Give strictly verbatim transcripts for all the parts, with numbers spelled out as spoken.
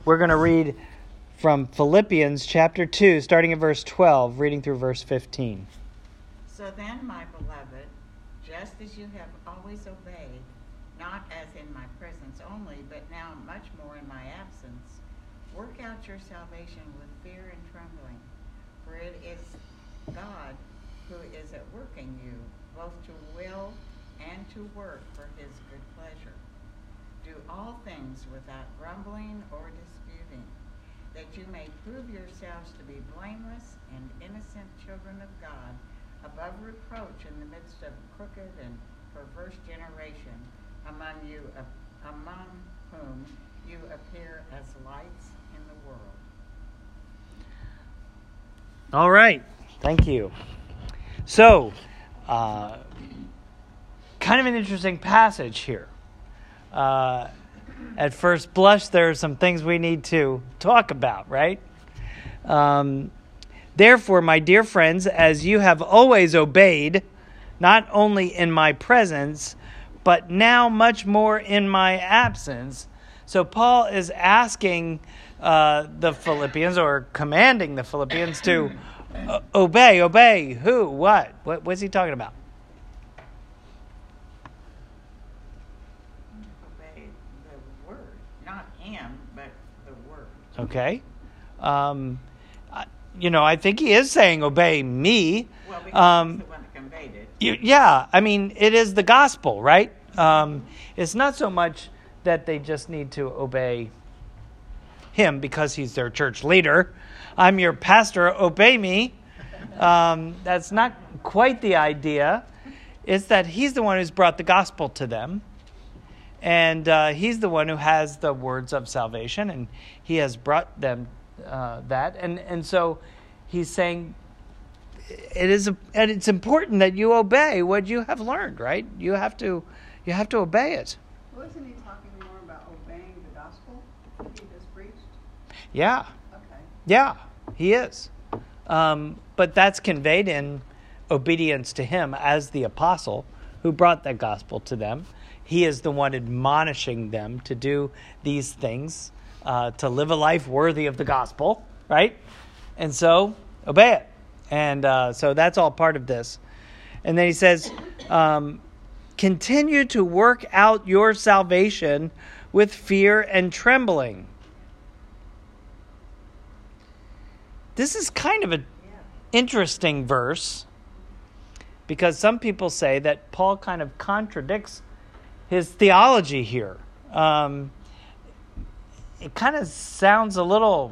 we're going to read from Philippians chapter two, starting at verse twelve, reading through verse fifteen. So then, my beloved, just as you have always obeyed, not as in my presence only, but now much more in my absence, work out your salvation with fear and trembling, for it is God who is at work in you, both to will and to work for his good pleasure. Do all things without grumbling or disputing, that you may prove yourselves to be blameless and innocent children of God, above reproach in the midst of a crooked and perverse generation, among you, uh, among whom you appear as lights in the world. All right. Thank you. So, uh, kind of an interesting passage here. Uh, at first blush, there are some things we need to talk about, right? Um, Therefore, my dear friends, as you have always obeyed, not only in my presence, but now much more in my absence. So Paul is asking uh, the Philippians, or commanding the Philippians to uh, obey. Obey who? What? What? What's he talking about? Obey the word. Not him, but the word. Okay. Um, I- you know, I think he is saying obey me. Well, because Um, he's the one that conveyed it. You, yeah, I mean, it is the gospel, right? Um, it's not so much that they just need to obey him because he's their church leader. I'm your pastor, obey me. Um, that's not quite the idea. It's that he's the one who's brought the gospel to them. And uh, he's the one who has the words of salvation, and he has brought them uh, that. And, and so he's saying, It is, and it's important that you obey what you have learned, right? You have to, you have to obey it. Wasn't he talking more about obeying the gospel he just preached? Yeah, Okay. yeah, he is. Um, but that's conveyed in obedience to him as the apostle who brought that gospel to them. He is the one admonishing them to do these things, uh, to live a life worthy of the gospel, right? And so, obey it. And uh, so that's all part of this. And then he says, um, continue to work out your salvation with fear and trembling. This is kind of an interesting verse because some people say that Paul kind of contradicts his theology here. Um, it kind of sounds a little,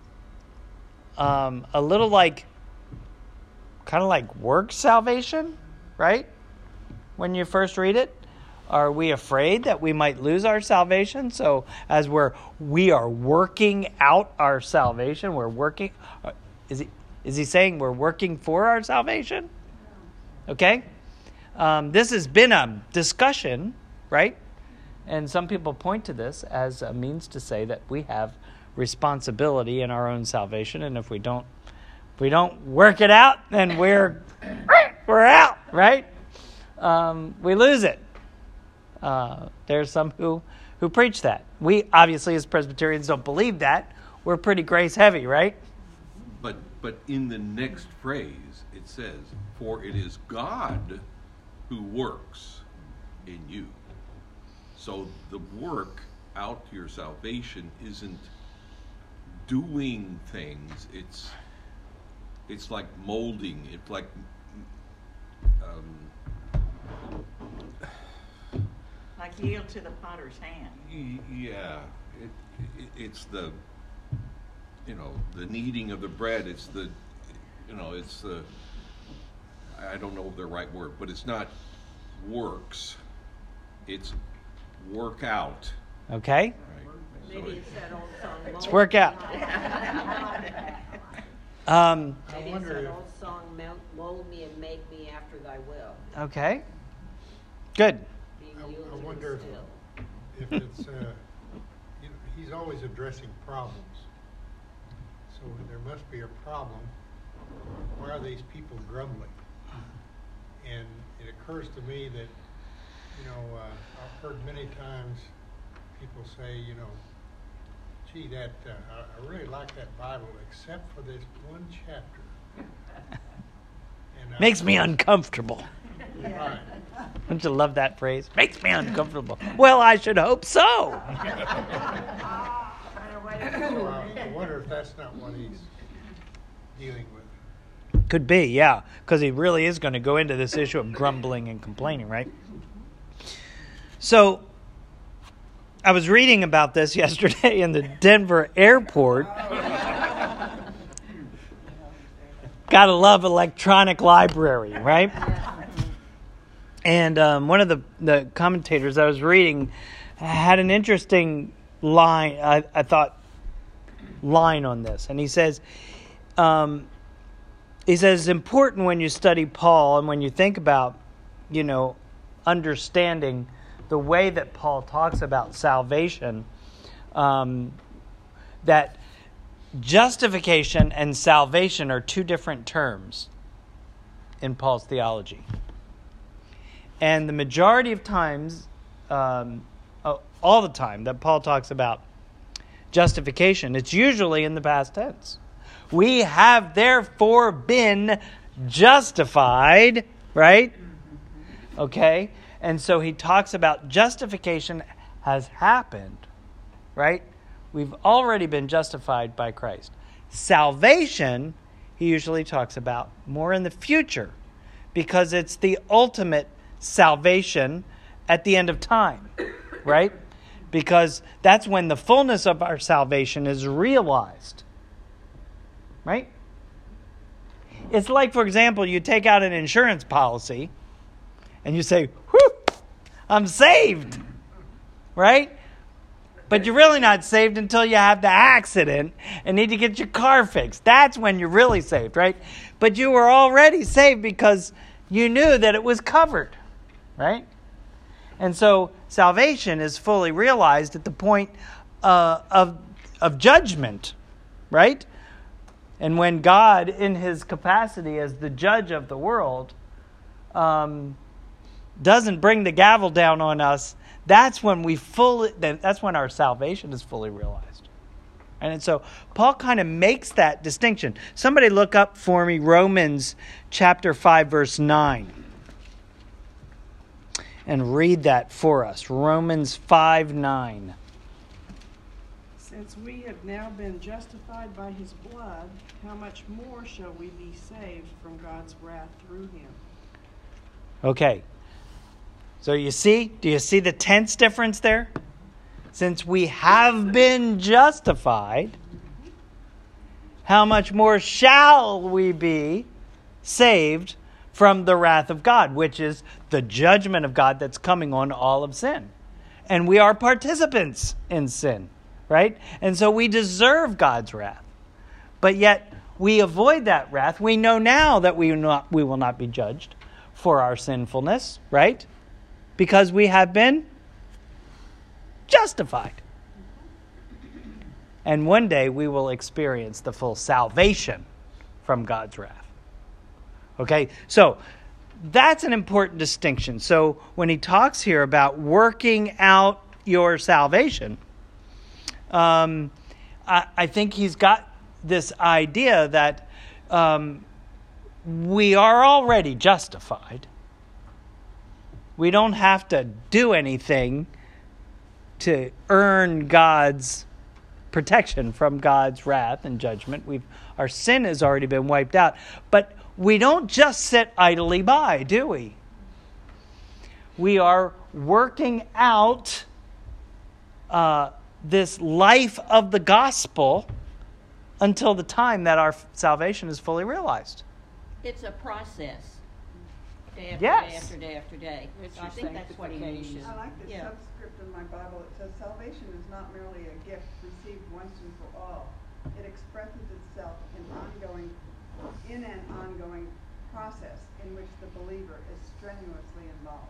um, a little like, kind of like work salvation, right? When you first read it, are we afraid that we might lose our salvation? So as we're we are working out our salvation, we're working. Is he is he saying we're working for our salvation? Okay, um, this has been a discussion, right? And some people point to this as a means to say that we have responsibility in our own salvation, and if we don't. If we don't work it out, then we're we're out, right? Um, we lose it. Uh, there's some who, who preach that. We obviously, as Presbyterians, don't believe that. We're pretty grace heavy, right? But but in the next phrase, it says, "For it is God who works in you." So the work out your salvation isn't doing things. It's It's like molding. It's like, um, Like yield to the potter's hand. y- yeah. It, it, it's the, you know, the kneading of the bread. It's the, you know, it's the. I don't know the right word, but it's not works. It's work out. Okay? Right? Maybe it's that old song. Let's work out. Um, Maybe it's that old song, "Mount- mold me and make me after thy will. okay. Good. Being I- I yielded and wonder if- still. If it's, uh, you know, he's always addressing problems. So there must be a problem. Why are these people grumbling? And it occurs to me that, you know, uh, I've heard many times people say, you know, Gee, that, uh, I- I really like that Bible, except for this one chapter. And I- Makes me uncomfortable. Right. Don't you love that phrase? Makes me uncomfortable. Well, I should hope so. So I I wonder if that's not what he's dealing with. Could be, yeah, because he really is going to go into this issue of grumbling and complaining, right? So, I was reading about this yesterday in the Denver airport. Gotta love electronic library, right? And um, one of the, the commentators I was reading had an interesting line, I, I thought, line on this. And he says, um, he says, it's important when you study Paul and when you think about, you know, understanding the way that Paul talks about salvation, um, that justification and salvation are two different terms in Paul's theology. And the majority of times, um, all the time that Paul talks about justification, it's usually in the past tense. We have therefore been justified, right? Okay? And so he talks about justification has happened, right? We've already been justified by Christ. Salvation, he usually talks about more in the future, because it's the ultimate salvation at the end of time, right? Because that's when the fullness of our salvation is realized, right? It's like, for example, you take out an insurance policy and you say, whew, I'm saved, right? But you're really not saved until you have the accident and need to get your car fixed. That's when you're really saved, right? But you were already saved because you knew that it was covered, right? And so salvation is fully realized at the point uh, of of judgment, right? And when God, in his capacity as the judge of the world, um, doesn't bring the gavel down on us, that's when we fully, that's when our salvation is fully realized. And so Paul kind of makes that distinction. Somebody look up for me Romans chapter five, verse nine. And read that for us. Romans five, nine. Since we have now been justified by his blood, how much more shall we be saved from God's wrath through him? Okay. So you see, do you see the tense difference there? Since we have been justified, how much more shall we be saved from the wrath of God, which is the judgment of God that's coming on all of sin. And we are participants in sin, right? And so we deserve God's wrath. But yet we avoid that wrath. We know now that we will not, we will not be judged for our sinfulness, right? Because we have been justified. And one day we will experience the full salvation from God's wrath. Okay, so that's an important distinction. So when he talks here about working out your salvation, um, I, I think he's got this idea that um, we are already justified. We don't have to do anything to earn God's protection from God's wrath and judgment. We've our sin has already been wiped out. But we don't just sit idly by, do we? We are working out uh, this life of the gospel until the time that our salvation is fully realized. It's a process. Day after Yes. day after day after day. It's So I your think that's what he means. sanctification. I like this Yeah. subscript in my Bible. It says, salvation is not merely a gift received once and for all. It expresses itself in ongoing, in an ongoing process in which the believer is strenuously involved.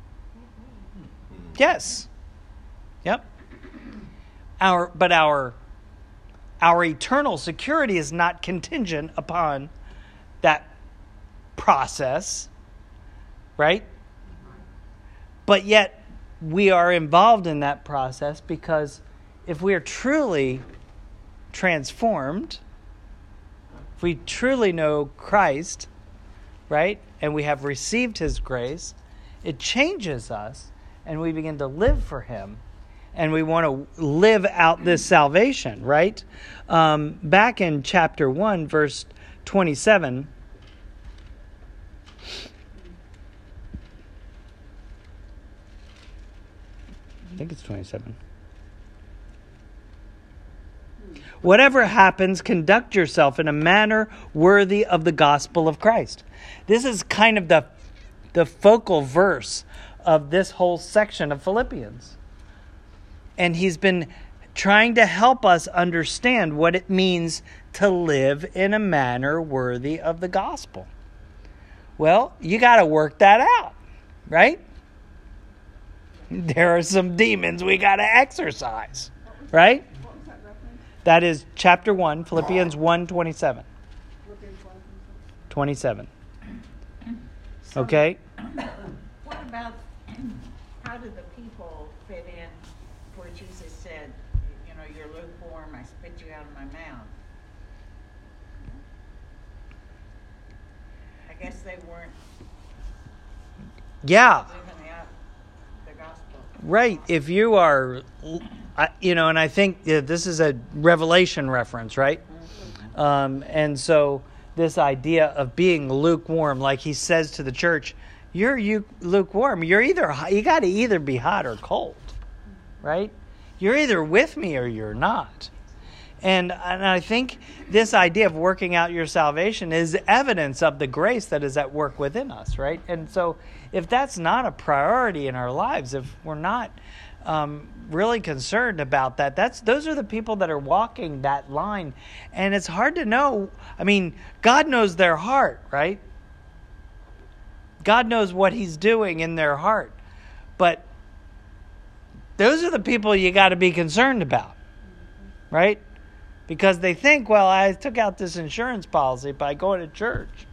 Yes. Yep. Our but our our eternal security is not contingent upon that process, right? But yet we are involved in that process because if we are truly transformed, if we truly know Christ, right, and we have received his grace, it changes us, and we begin to live for him, and we want to live out this salvation, right? Um, back in chapter one, verse twenty-seven, I think it's twenty-seven. Whatever happens, conduct yourself in a manner worthy of the gospel of Christ. This is kind of the, the focal verse of this whole section of Philippians. And he's been trying to help us understand what it means to live in a manner worthy of the gospel. Well, you got to work that out, right? There are some demons we got to exorcise, right? What was that reference? That is chapter one, Philippians one twenty-seven. Philippians one twenty-seven. So, Okay? What about, how do the people fit in where Jesus said, you know, you're lukewarm, I spit you out of my mouth? I guess they weren't Yeah. living out the gospel. Right. If you are, I- you know, and I think that this is a Revelation reference, right? Um, and so this idea of being lukewarm, like he says to the church, you're you lukewarm. You're either, you got to either be hot or cold, right? You're either with me or you're not. And, and I think this idea of working out your salvation is evidence of the grace that is at work within us, right? And so if that's not a priority in our lives, if we're not um, really concerned about that, that's those are the people that are walking that line. And it's hard to know. I mean, God knows their heart, right? God knows what he's doing in their heart. But those are the people you got to be concerned about, right? Because they think, well, I took out this insurance policy by going to church,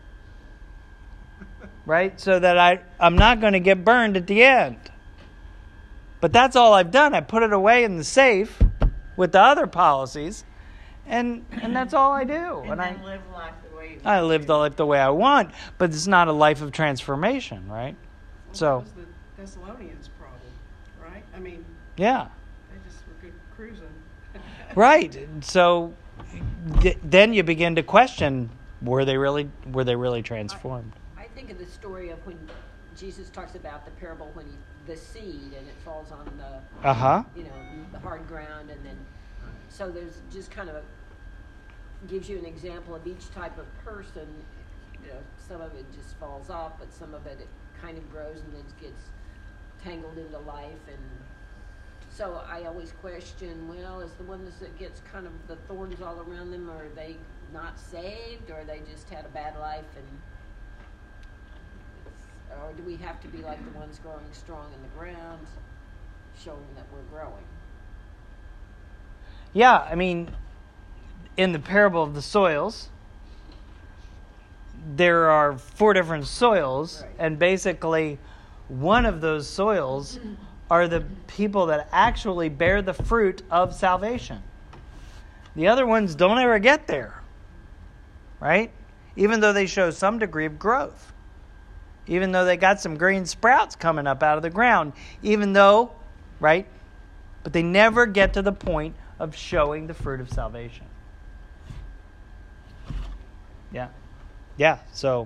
right? So that I, I'm not going to get burned at the end. But that's all I've done. I put it away in the safe with the other policies, and and that's all I do. And, And I, then live life the way you I want live to. the life the way I want, but it's not a life of transformation, right? Well, So, that was the Thessalonians' problem, right? I mean, yeah. they just were good cruising. Right. So th- then you begin to question, were they really were they really transformed? I think of the story of when Jesus talks about the parable when he, the seed and it falls on the, Uh-huh. you know, the hard ground, and then, so there's just kind of a, gives you an example of each type of person. You know, some of it just falls off, but some of it, it kind of grows and then gets tangled into life. And so I always question, well, is the one that gets kind of the thorns all around them, or are they not saved, or they just had a bad life, and or do we have to be like the ones growing strong in the ground, showing that we're growing? Yeah, I mean, in the parable of the soils, there are four different soils, Right. and basically one of those soils are the people that actually bear the fruit of salvation. The other ones don't ever get there, right? Even though they show some degree of growth. Even though they got some green sprouts coming up out of the ground. Even though, right? But they never get to the point of showing the fruit of salvation. Yeah. Yeah, so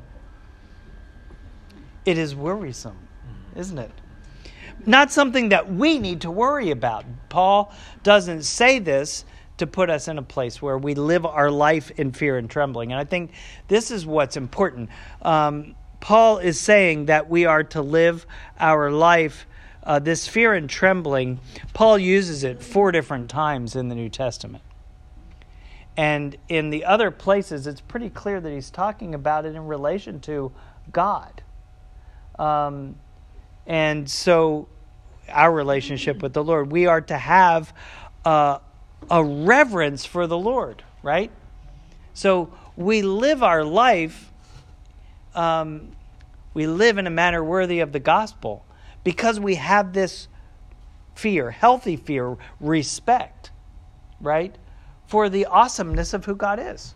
it is worrisome, isn't it? Not something that we need to worry about. Paul doesn't say this to put us in a place where we live our life in fear and trembling. And I think this is what's important. Um, Paul is saying that we are to live our life, uh, this fear and trembling. Paul uses it four different times in the New Testament. And in the other places, it's pretty clear that he's talking about it in relation to God. Um, and so our relationship with the Lord, we are to have uh, a reverence for the Lord, right? So we live our life, um, we live in a manner worthy of the gospel because we have this fear, healthy fear, respect, right, for the awesomeness of who God is.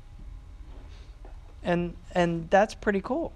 And and that's pretty cool.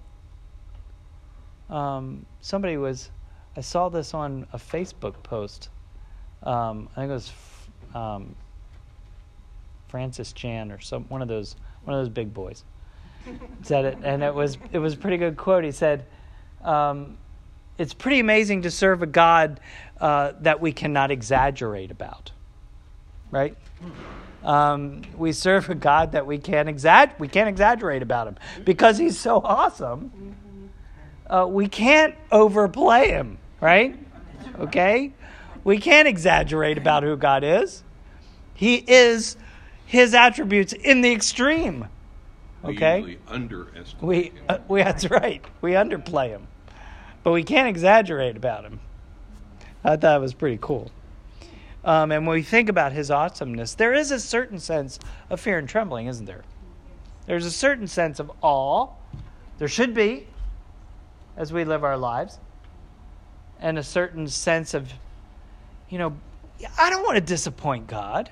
Um, somebody was, I saw this on a Facebook post. Um, I think it was um, Francis Chan or some one of those one of those big boys said it, and it was it was a pretty good quote. He said, um, "It's pretty amazing to serve a God uh, that we cannot exaggerate about, right? Um, we serve a God that we can't exag- we can't exaggerate about him because he's so awesome. Uh, we can't overplay him, right? Okay, we can't exaggerate about who God is. He is his attributes in the extreme. Okay, We usually underestimate we him. uh, we that's right. We underplay him, but we can't exaggerate about him. I thought it was pretty cool. Um, and when we think about his awesomeness, there is a certain sense of fear and trembling, isn't there? There's a certain sense of awe. There should be, as we live our lives, and a certain sense of, you know, I don't want to disappoint God.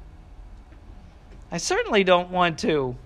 I certainly don't want to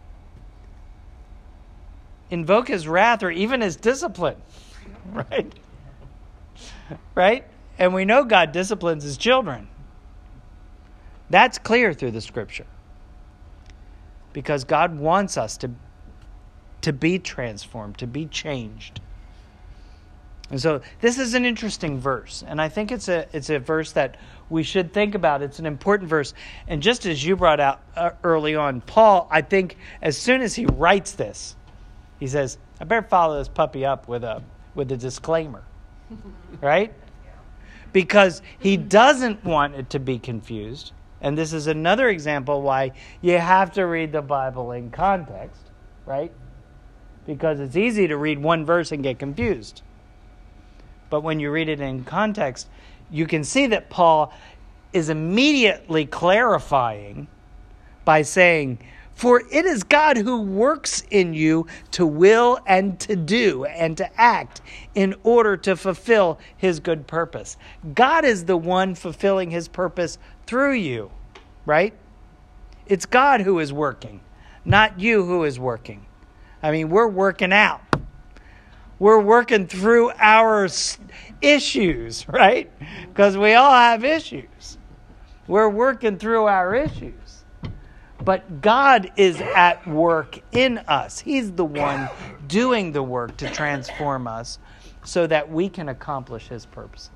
invoke his wrath or even his discipline, right? Right? And we know God disciplines his children. That's clear through the scripture. Because God wants us to, to be transformed, to be changed. And so this is an interesting verse. And I think it's a it's a verse that we should think about. It's an important verse. And just as you brought out uh, early on, Paul, I think as soon as he writes this, he says, I better follow this puppy up with a with a disclaimer. Right? Because he doesn't want it to be confused. And this is another example why you have to read the Bible in context, right? Because it's easy to read one verse and get confused. But when you read it in context, you can see that Paul is immediately clarifying by saying, for it is God who works in you to will and to do and to act in order to fulfill his good purpose. God is the one fulfilling his purpose through you, right? It's God who is working, not you who is working. I mean, we're working out. We're working through our issues, right? Because we all have issues. We're working through our issues. But God is at work in us. He's the one doing the work to transform us so that we can accomplish his purposes.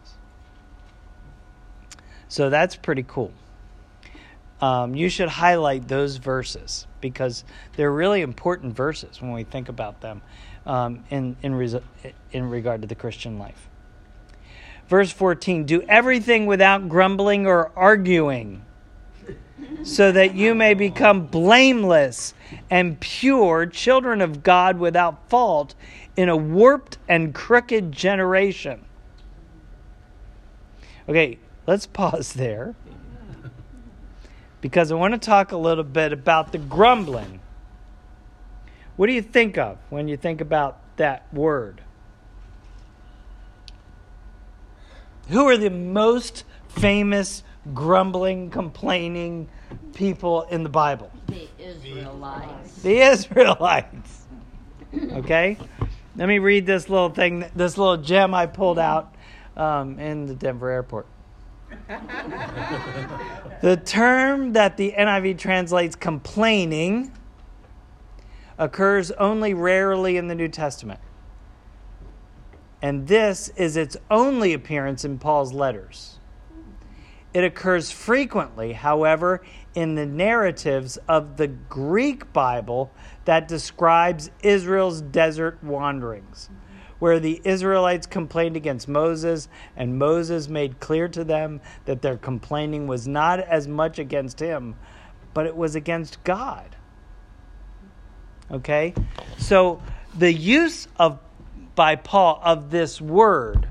So that's pretty cool. Um, you should highlight those verses because they're really important verses when we think about them um, in, in, res- in regard to the Christian life. Verse fourteen, do everything without grumbling or arguing, so that you may become blameless and pure, children of God without fault, in a warped and crooked generation. Okay, let's pause there. Because I want to talk a little bit about the grumbling. What do you think of when you think about that word? Who are the most famous grumbling, complaining people in the Bible? The Israelites. The Israelites. Okay? Let me read this little thing, this little gem I pulled out um, in the Denver airport. The term that the N I V translates complaining occurs only rarely in the New Testament. And this is its only appearance in Paul's letters. It occurs frequently, however, in the narratives of the Greek Bible that describes Israel's desert wanderings, where the Israelites complained against Moses, and Moses made clear to them that their complaining was not as much against him, but it was against God. Okay? So the use of by Paul of this word,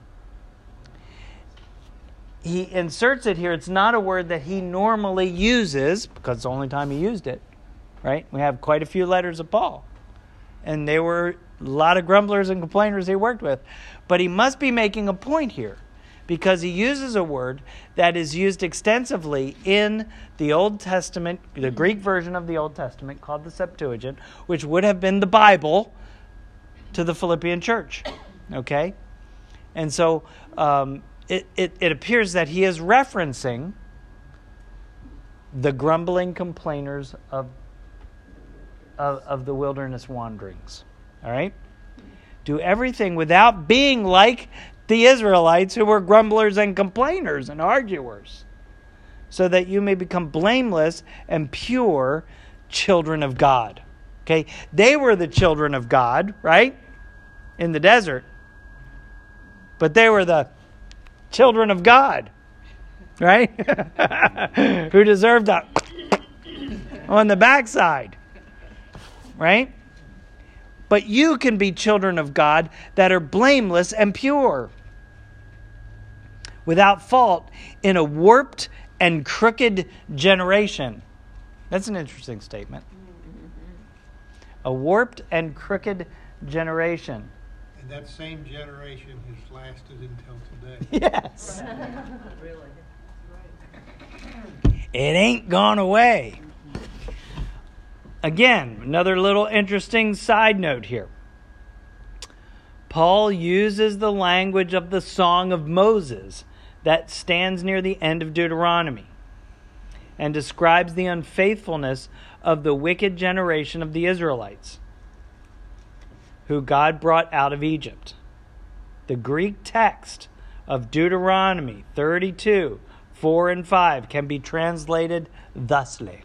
he inserts it here. It's not a word that he normally uses, because it's the only time he used it, right? We have quite a few letters of Paul. And they were a lot of grumblers and complainers he worked with. But he must be making a point here, because he uses a word that is used extensively in the Old Testament, the Greek version of the Old Testament called the Septuagint, which would have been the Bible to the Philippian church. Okay? And so um, it, it, it appears that he is referencing the grumbling complainers of, of, of the wilderness wanderings. All right? Do everything without being like the Israelites who were grumblers and complainers and arguers, so that you may become blameless and pure children of God. Okay? They were the children of God, right? In the desert. But they were the children of God, right? Who deserved a on the backside, right? But you can be children of God that are blameless and pure, without fault, in a warped and crooked generation. That's an interesting statement. A warped and crooked generation. And that same generation has lasted until today. Yes. Really? It ain't gone away. Again, another little interesting side note here. Paul uses the language of the Song of Moses that stands near the end of Deuteronomy and describes the unfaithfulness of the wicked generation of the Israelites who God brought out of Egypt. The Greek text of Deuteronomy thirty-two, four and five can be translated thusly.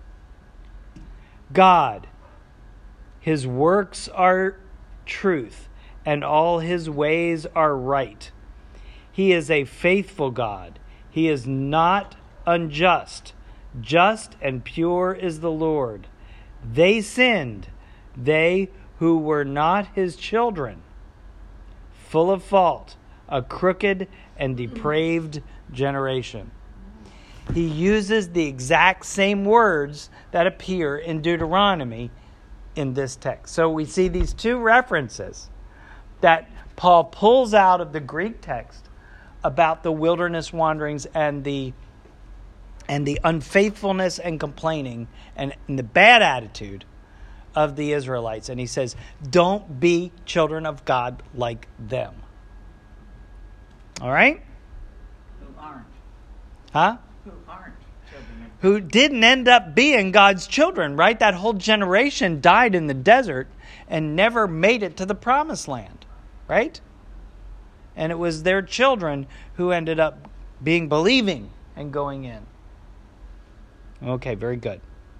God, his works are truth, and all his ways are right. He is a faithful God. He is not unjust. Just and pure is the Lord. They sinned, they who were not his children, full of fault, a crooked and depraved generation. He uses the exact same words that appear in Deuteronomy in this text. So we see these two references that Paul pulls out of the Greek text about the wilderness wanderings and the and the unfaithfulness and complaining and, and the bad attitude of the Israelites. And he says, don't be children of God like them. All right? Who aren't? Huh? Who aren't children of Who didn't end up being God's children, right? That whole generation died in the desert and never made it to the promised land, right? And it was their children who ended up being believing and going in. Okay, very good.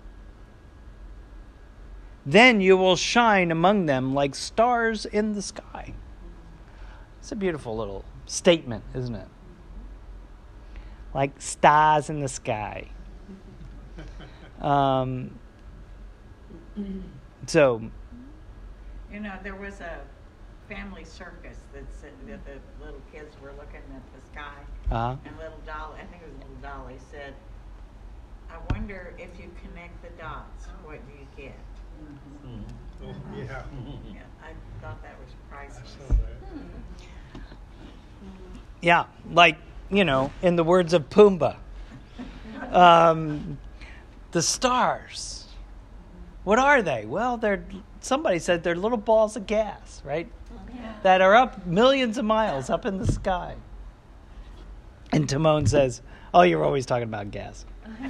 Then you will shine among them like stars in the sky. It's a beautiful little statement, isn't it? Like stars in the sky. Um, so, You know, there was a family circus that said that the little kids were looking at the sky, uh, and little Dolly, I think it was little Dolly, said, "I wonder if you connect the dots, what do you get?" Oh, yeah. Yeah, I thought that was I priceless. saw that. yeah, like, you know, in the words of Pumbaa, um, the stars. What are they? Well, they're, somebody said they're little balls of gas, right? That are up millions of miles up in the sky. And Timon says, oh, you're always talking about gas.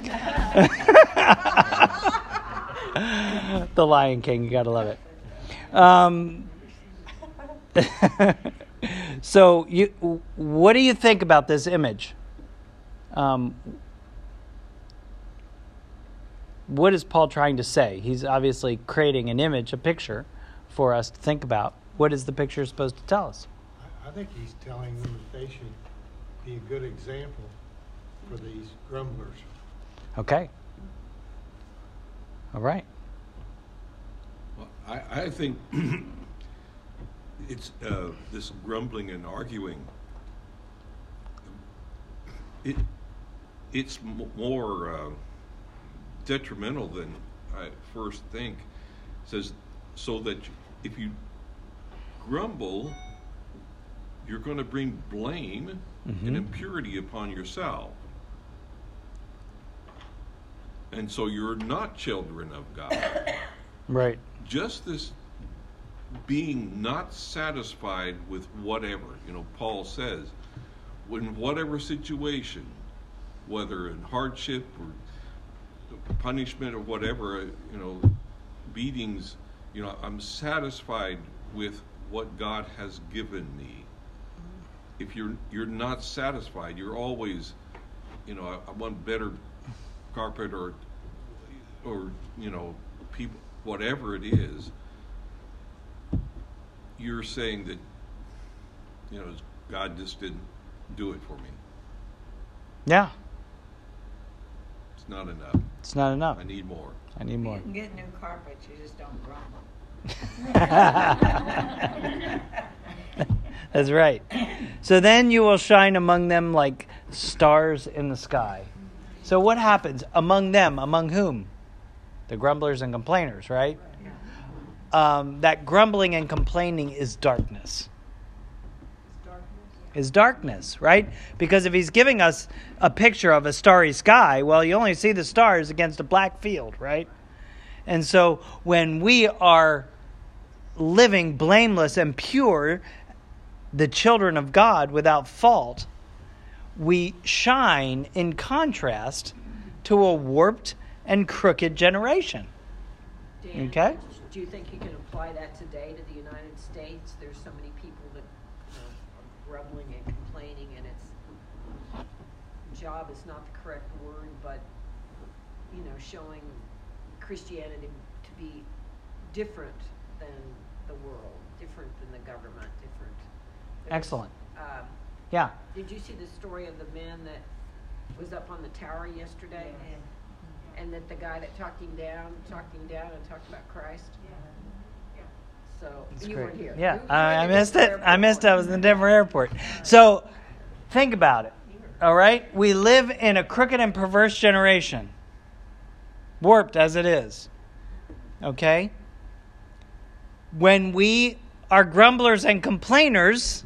The Lion King, you gotta love it. Um, so, you, what do you think about this image? Um, what is Paul trying to say? He's obviously creating an image, a picture, for us to think about. What is the picture supposed to tell us? I, I think he's telling them that they should be a good example for these grumblers. Okay. All right. Well, I, I think it's uh, this grumbling and arguing. It it's m- more uh, detrimental than I first think. It says so that if you grumble, you're going to bring blame Mm-hmm. and impurity upon yourself. And so you're not children of God. Right. Just this being not satisfied with whatever, you know, Paul says, in whatever situation, whether in hardship or punishment or whatever, you know, beatings, you know, I'm satisfied with what God has given me. If you're you're not satisfied, you're always, you know, I, I want better carpet or or you know, people, whatever it is. You're saying that, you know, God just didn't do it for me. Yeah. It's not enough. It's not enough. I need more. I need more. You can get new carpets, you just don't grumble. That's right. So then you will shine among them like stars in the sky. So what happens among them? Among whom? The grumblers and complainers, right? Um, that grumbling and complaining is darkness. Is darkness, right? Because if he's giving us a picture of a starry sky, well, you only see the stars against a black field, right? And so when we are living blameless and pure, the children of God without fault, we shine in contrast to a warped and crooked generation. Dan, Okay? do you think you can apply that today to the United States? There's so many people that, you know, are grumbling and complaining, and it's job is not the correct word, but you know, showing Christianity to be different than the world, different than the government, different. There's, Excellent. Um, Yeah. Did you see the story of the man that was up on the tower yesterday? Yeah. And that the guy that talked him down, talked him down and talked about Christ? Yeah. So, That's you great. weren't here. Yeah, You- you I, I were at missed the it. airport. I missed it. I was in the Denver airport. So, think about it. All right? We live in a crooked and perverse generation, warped as it is. Okay? When we are grumblers and complainers,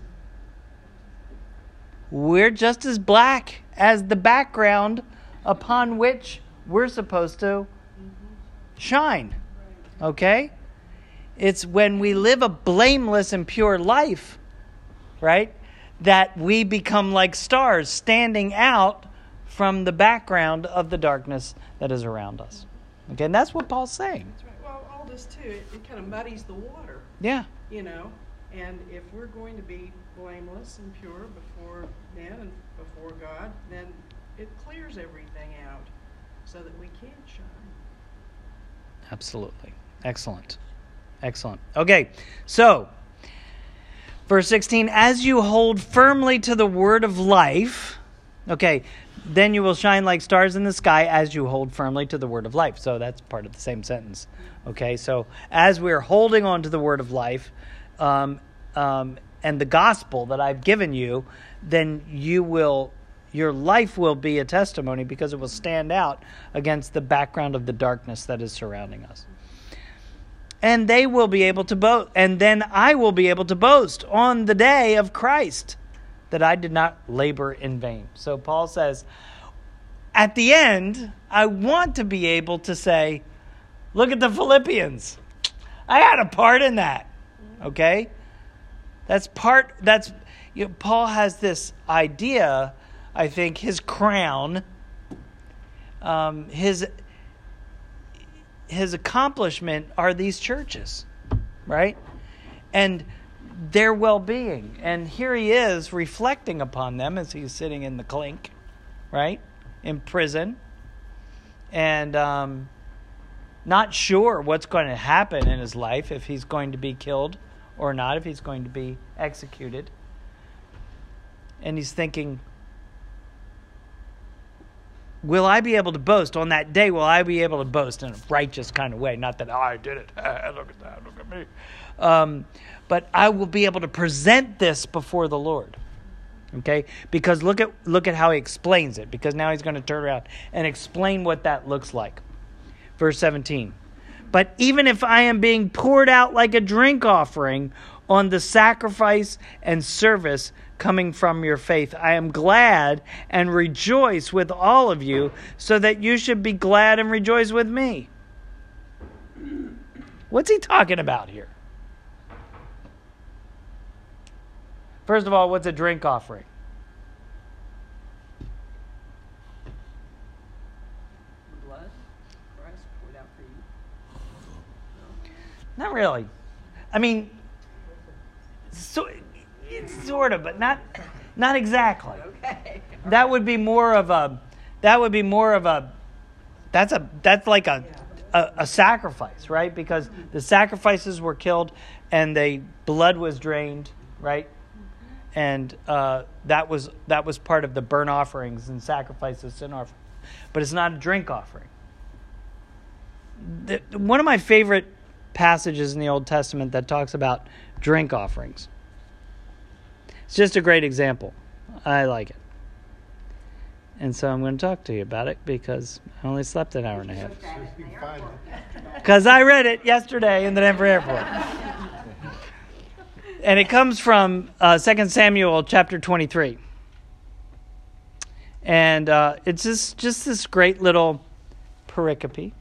we're just as black as the background upon which we're supposed to shine. Okay? It's when we live a blameless and pure life, right, that we become like stars standing out from the background of the darkness that is around us. Okay, and that's what Paul's saying. That's right. Well, all this too, it, it kind of muddies the water, Yeah. you know. And if we're going to be blameless and pure before men and before God, then it clears everything out so that we can shine. Absolutely. Excellent. Excellent. Okay, so verse sixteen, as you hold firmly to the word of life, okay, then you will shine like stars in the sky as you hold firmly to the word of life. So that's part of the same sentence. Okay, so as we're holding on to the word of life um, um, and the gospel that I've given you, then you will, your life will be a testimony because it will stand out against the background of the darkness that is surrounding us. And they will be able to boast, and then I will be able to boast on the day of Christ that I did not labor in vain. So Paul says, at the end, I want to be able to say, look at the Philippians. I had a part in that. Okay? That's part, that's, you know, Paul has this idea, I think, his crown, um, his his accomplishment are these churches, right? And their well-being. And here he is reflecting upon them as he's sitting in the clink, right? In prison. And um, not sure what's going to happen in his life, if he's going to be killed or not, if he's going to be executed. And he's thinking, will I be able to boast on that day? Will I be able to boast in a righteous kind of way? Not that, oh, I did it. Look at that. Look at me. Um, but I will be able to present this before the Lord. Okay? Because look at look at how he explains it. Because now he's going to turn around and explain what that looks like. Verse seventeen. But even if I am being poured out like a drink offering on the sacrifice and service coming from your faith. I am glad and rejoice with all of you, so that you should be glad and rejoice with me. What's he talking about here? First of all, what's a drink offering? Blood, Christ poured out for you. Not really. I mean, so, it's sort of, but not not exactly. Okay. That would be more of a that would be more of a that's a that's like a a, a sacrifice, right? Because the sacrifices were killed and the blood was drained, right? And uh, that was that was part of the burnt offerings and sacrifices, sin offering. But it's not a drink offering. The, one of my favorite passages in the Old Testament that talks about drink offerings. It's just a great example. I like it. And so I'm going to talk to you about it because I only slept an hour and a half. See if you can find it. Because I read it yesterday in the Denver airport. And it comes from uh, Second Samuel chapter twenty-three. And uh, it's just, just this great little pericope.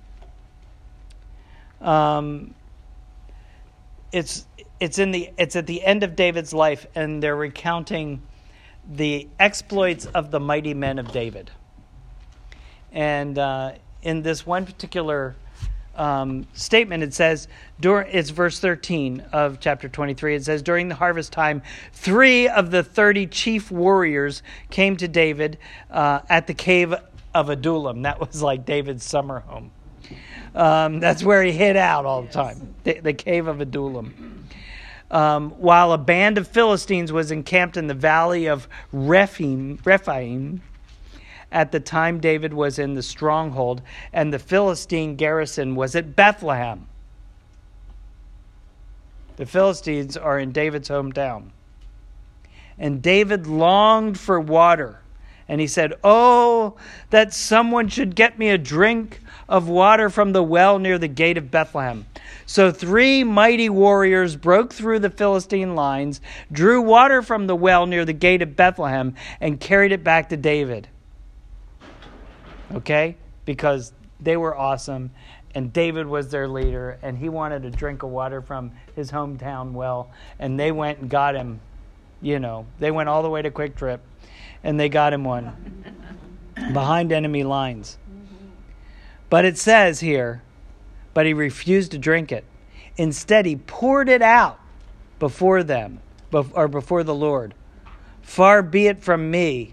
Um, it's it's in the it's at the end of David's life, and they're recounting the exploits of the mighty men of David. And uh, in this one particular um, statement, it says, during, it's verse thirteen of chapter twenty-three, it says, during the harvest time, three of the thirty chief warriors came to David uh, at the cave of Adullam. That was like David's summer home. Um, that's where he hid out all the time, the, the cave of Adullam. Um, while a band of Philistines was encamped in the valley of Rephaim, Rephaim at the time David was in the stronghold, and the Philistine garrison was at Bethlehem. The Philistines are in David's hometown. And David longed for water. And he said, "Oh, that someone should get me a drink of water from the well near the gate of Bethlehem." So three mighty warriors broke through the Philistine lines, drew water from the well near the gate of Bethlehem, and carried it back to David. Okay? Because they were awesome, and David was their leader, and he wanted a drink of water from his hometown well, and they went and got him, you know, they went all the way to Quick Trip, and they got him one behind enemy lines. But it says here, but he refused to drink it. Instead, he poured it out before them, or before the Lord. "Far be it from me,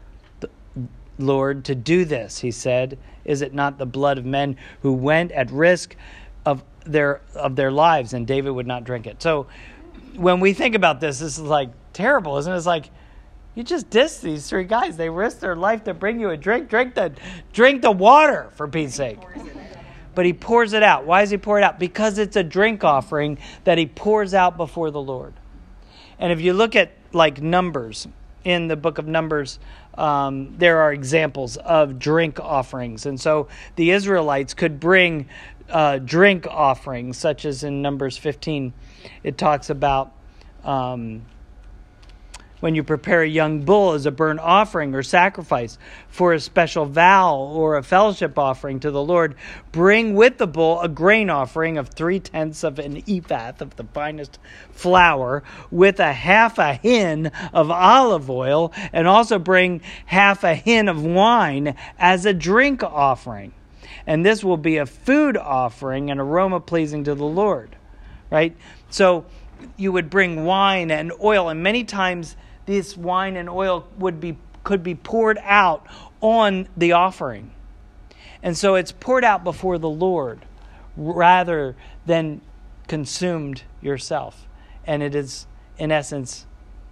Lord, to do this," he said. "Is it not the blood of men who went at risk of their of their lives?" And David would not drink it. So when we think about this, this is like terrible, isn't it? It's like, you just dissed these three guys. They risked their life to bring you a drink. Drink the, drink the water, for Pete's sake. But he pours it out. Why does he pour it out? Because it's a drink offering that he pours out before the Lord. And if you look at like Numbers, in the book of Numbers, um, there are examples of drink offerings. And so the Israelites could bring uh, drink offerings, such as in Numbers fifteen. It talks about Um, when you prepare a young bull as a burnt offering or sacrifice for a special vow or a fellowship offering to the Lord, bring with the bull a grain offering of three-tenths of an ephah of the finest flour with a half a hin of olive oil, and also bring half a hin of wine as a drink offering. And this will be a food offering, an aroma pleasing to the Lord. Right? So you would bring wine and oil, and many times this wine and oil would be could be poured out on the offering. And so it's poured out before the Lord rather than consumed yourself. And it is, in essence,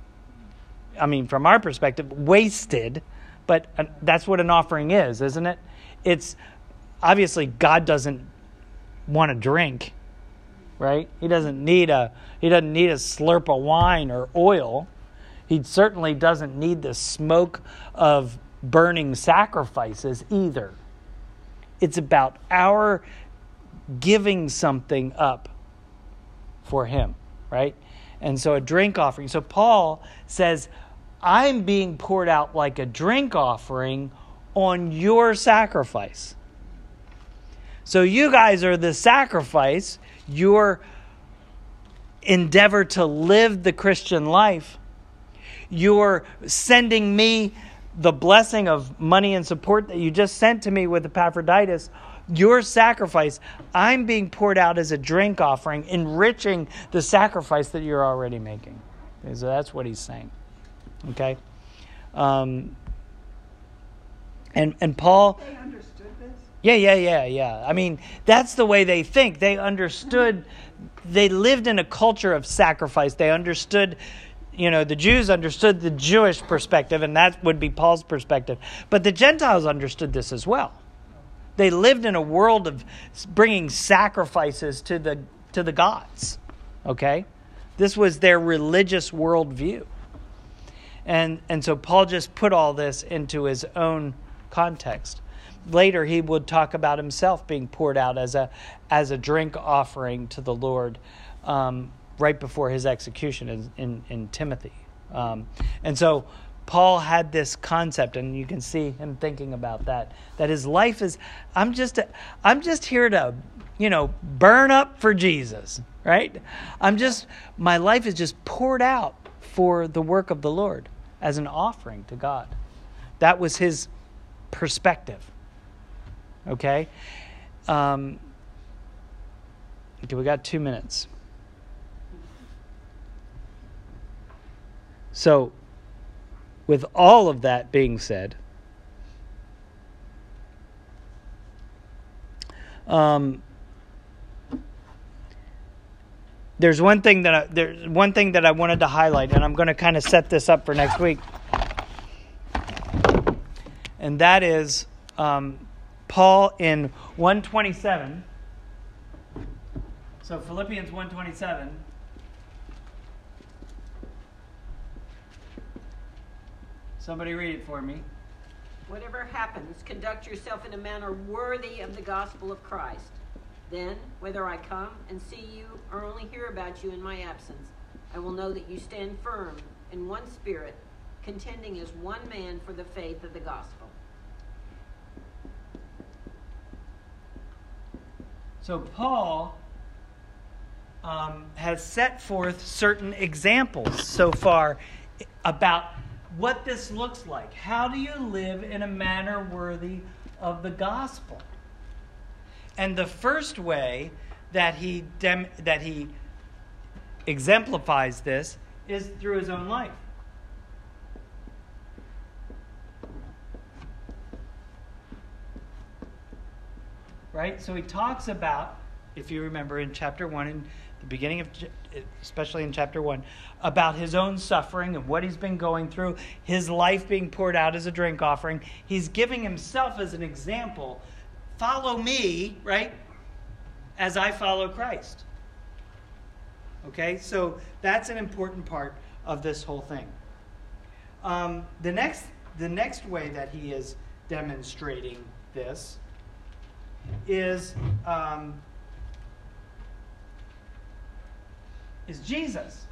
I mean, from our perspective, wasted. But that's what an offering is, isn't it? It's obviously God doesn't want a drink, right? He doesn't need a he doesn't need a slurp of wine or oil. He certainly doesn't need the smoke of burning sacrifices either. It's about our giving something up for him, right? And so a drink offering. So Paul says, I'm being poured out like a drink offering on your sacrifice. So you guys are the sacrifice. Your endeavor to live the Christian life. You're sending me the blessing of money and support that you just sent to me with Epaphroditus. Your sacrifice, I'm being poured out as a drink offering, enriching the sacrifice that you're already making. So that's what he's saying. Okay? Um, and and Paul... They understood this? Yeah, yeah, yeah, yeah. I mean, that's the way they think. They understood, they lived in a culture of sacrifice. They understood, you know, the Jews understood the Jewish perspective, and that would be Paul's perspective. But the Gentiles understood this as well. They lived in a world of bringing sacrifices to the to the gods. Okay? This was their religious worldview. And and so Paul just put all this into his own context. Later he would talk about himself being poured out as a as a drink offering to the Lord um, right before his execution in, in, in Timothy. Um, and so Paul had this concept, and you can see him thinking about that, that his life is, I'm just, I'm just here to, you know, burn up for Jesus, right? I'm just, my life is just poured out for the work of the Lord as an offering to God. That was his perspective. Okay? Um, okay, we got two minutes. So, with all of that being said, um, there's one thing that I, there's one thing that I wanted to highlight, and I'm going to kind of set this up for next week, and that is um, Paul in one twenty-seven. So Philippians one twenty-seven. Somebody read it for me. Whatever happens, conduct yourself in a manner worthy of the gospel of Christ. Then, whether I come and see you or only hear about you in my absence, I will know that you stand firm in one spirit, contending as one man for the faith of the gospel. So Paul um, has set forth certain examples so far about what this looks like. How do you live in a manner worthy of the gospel? And the first way that he dem- that he exemplifies this is through his own life. Right? So he talks about, if you remember in chapter one, in the beginning of, especially in chapter one, about his own suffering and what he's been going through, his life being poured out as a drink offering. He's giving himself as an example. Follow me, right, as I follow Christ. Okay, so that's an important part of this whole thing. Um, the next, the next way that he is demonstrating this is um, is Jesus.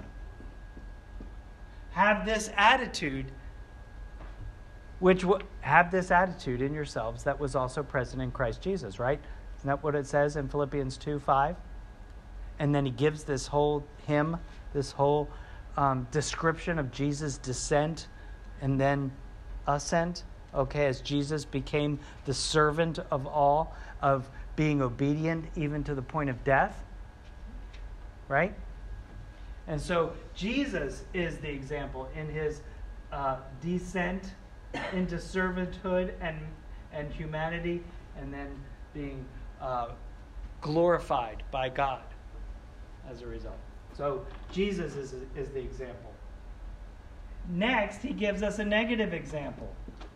Have this attitude, which w- have this attitude in yourselves that was also present in Christ Jesus, right? Isn't that what it says in Philippians two five? And then he gives this whole hymn, this whole um, description of Jesus' descent and then ascent. Okay, as Jesus became the servant of all, of being obedient even to the point of death. Right? And so Jesus is the example in his uh, descent into servanthood and and humanity, and then being uh, glorified by God as a result. So Jesus is is the example. Next, he gives us a negative example.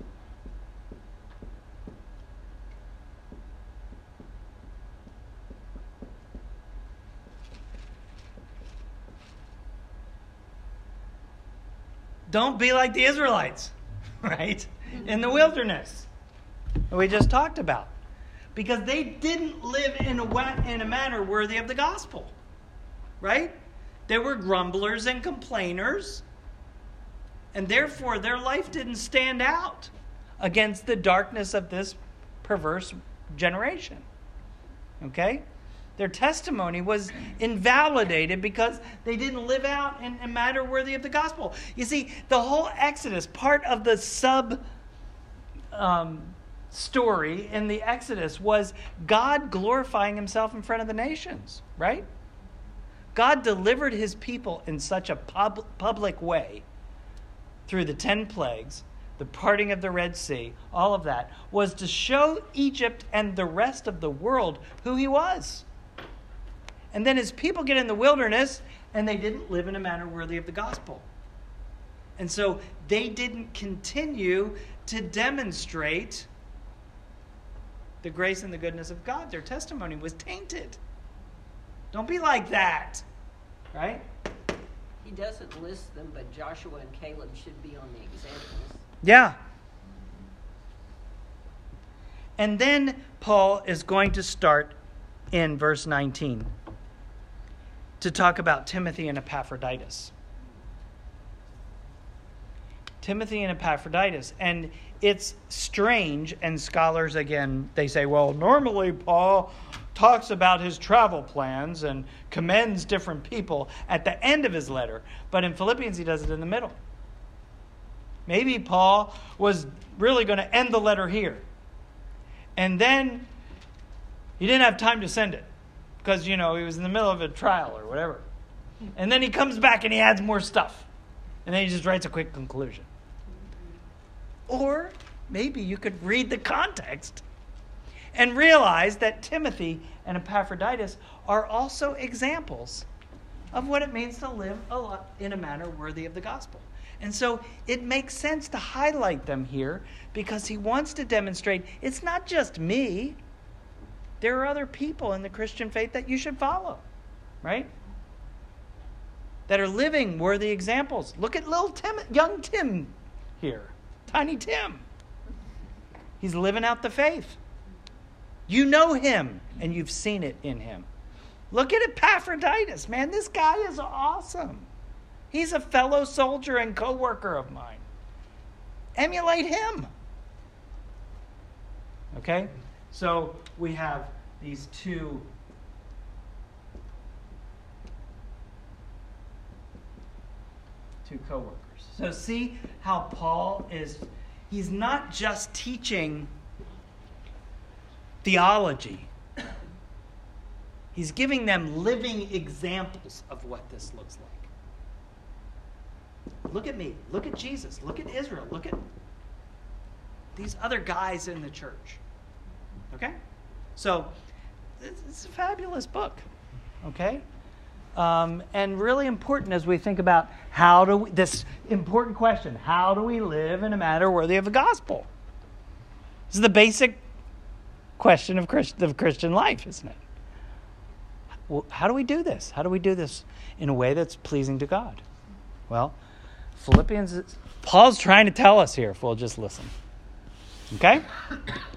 Don't be like the Israelites, right? In the wilderness. We just talked about. Because they didn't live in a wa- in a manner worthy of the gospel. Right? They were grumblers and complainers. And therefore, their life didn't stand out against the darkness of this perverse generation. Okay? Their testimony was invalidated because they didn't live out in a manner worthy of the gospel. You see, the whole Exodus, part of the sub um, story in the Exodus was God glorifying himself in front of the nations, right? God delivered his people in such a pub- public way through the ten plagues, the parting of the Red Sea, all of that, was to show Egypt and the rest of the world who he was. And then his people get in the wilderness, and they didn't live in a manner worthy of the gospel. And so they didn't continue to demonstrate the grace and the goodness of God. Their testimony was tainted. Don't be like that, right? He doesn't list them, but Joshua and Caleb should be on the examples. Yeah. And then Paul is going to start in verse nineteen to talk about Timothy and Epaphroditus. Timothy and Epaphroditus. And it's strange, and scholars, again, they say, well, normally Paul talks about his travel plans and commends different people at the end of his letter. But in Philippians, he does it in the middle. Maybe Paul was really going to end the letter here. And then he didn't have time to send it because, you know, he was in the middle of a trial or whatever. And then he comes back and he adds more stuff. And then he just writes a quick conclusion. Or maybe you could read the context and realize that Timothy and Epaphroditus are also examples of what it means to live a lot in a manner worthy of the gospel. And so it makes sense to highlight them here because he wants to demonstrate it's not just me. There are other people in the Christian faith that you should follow, right? That are living worthy examples. Look at little Tim, young Tim here, Tiny Tim. He's living out the faith. You know him, and you've seen it in him. Look at Epaphroditus. Man, this guy is awesome. He's a fellow soldier and co-worker of mine. Emulate him. Okay? So we have these two two co-workers. So see how Paul is, he's not just teaching theology. He's giving them living examples of what this looks like. Look at me. Look at Jesus. Look at Israel. Look at these other guys in the church. Okay? So, it's a fabulous book. Okay? Um, and really important as we think about how do we, this important question, how do we live in a manner worthy of the gospel? This is the basic question of, Christ, of Christian life, isn't it? Well, how do we do this? How do we do this in a way that's pleasing to God? Well, Philippians, Paul's trying to tell us here if we'll just listen. Okay?